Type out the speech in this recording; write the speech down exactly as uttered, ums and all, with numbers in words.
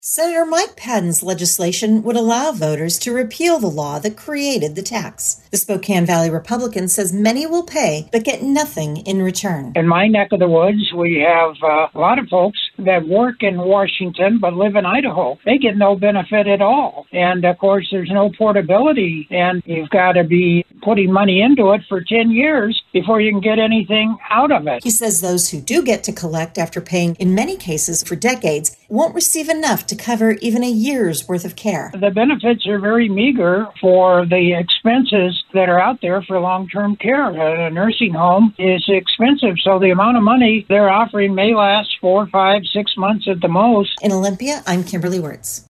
Senator Mike Paddon's legislation would allow voters to repeal the law that created the tax. The Spokane Valley Republican says many will pay but get nothing in return. In my neck of the woods, we have uh, a lot of folks that work in Washington but live in Idaho. They get no benefit at all. And, of course, there's no portability, and you've got to be putting money into it for ten years before you can get anything out of it. He says those who do get to collect after paying, in many cases for decades, won't receive enough to cover even a year's worth of care. The benefits are very meager for the expenses that are out there for long-term care. A nursing home is expensive, so the amount of money they're offering may last four, five, six months at the most. In Olympia, I'm Kimberly Wirtz.